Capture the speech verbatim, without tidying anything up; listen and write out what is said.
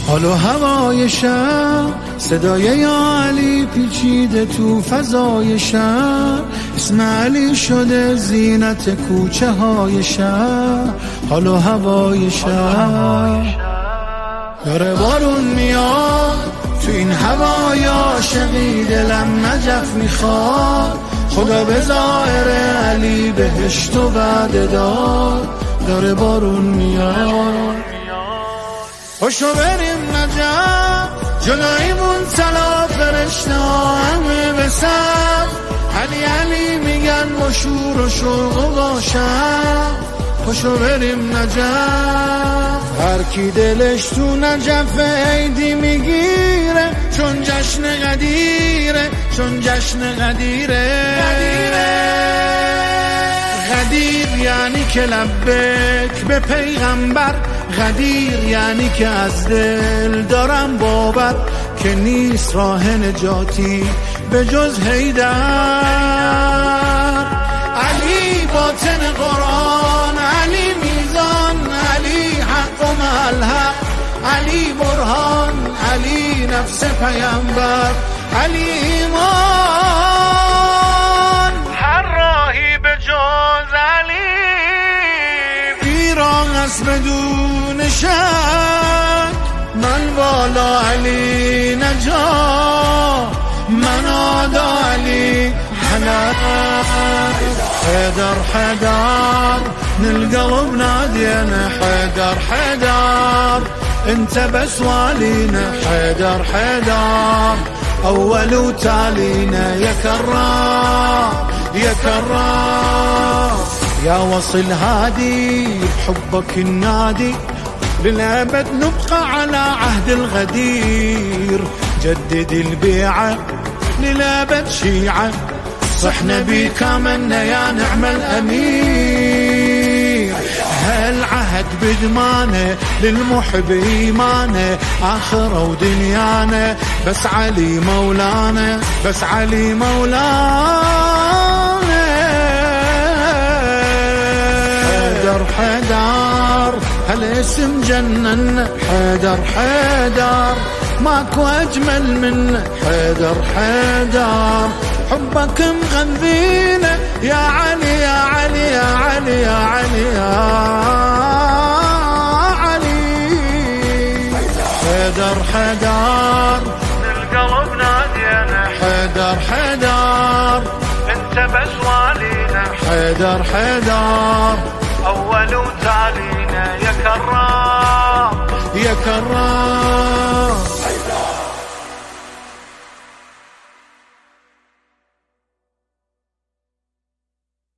حال و هوای شهر، صدای یا علی پیچیده تو فضای شهر، اسم علی شده زینت کوچه های شهر. حال و هوای شهر داره بارون میاد تو این هوای عاشقی، دلم نجف میخواد خدا به ظاهر علی بهشت و وعده داد. داره بارون میاد پاشو بریم نجف، جلویمون صلا فرشته ها همه به صف، علی علی میگن با شور و شوق و باشم. پاشو بریم نجف، هر کی دلش تو نجف عیدی میگیره، چون جشن قدیره، چون جشن قدیره. غدیر یعنی که لبک به پیغمبر، غدیر یعنی که از دل دارم باور که نیست راه نجاتی به جز حیدر. علی باطن قرآن، علی میزان، علی حق و ملحق، علی برهان، علی نفس پیامبر، علی ایمان. هر راهی به جز علی ایران است بدون شک. من بالا علی نجا، من آدا علی حلال. حيدر حيدر نلقلب نادينا، حيدر حيدر انت بس والينا، حيدر حيدر اول وتالينا، يا كرار يا كرار يا وصل هادي بحبك النادي، للأبد نبقى على عهد الغدير. جدد البيعة للأبد شيعة، صحنا بيك آمنا يا نعم الأمير. هالعهد بدمانه للمحب إيمانه، آخرة ودنيانا بس علي مولانا، بس علي مولانا. حيدر حيدر هالاسم جنن، حيدر حيدر ماكو أجمل منه، حيدر حيدر حبك مغذينا يا علي يا علي يا علي يا علي يا علي. حيدر حيدر القلب نادينا، حيدر حيدر انت بس والينا، حيدر حيدر